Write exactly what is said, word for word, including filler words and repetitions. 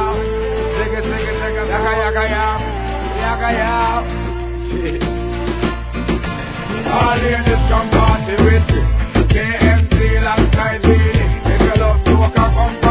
ya. Sing it, sing it, sing it, yaga, yaga, ya. Yaga, ya. All ladies come party with me. K M C alongside me. If you love to walk, come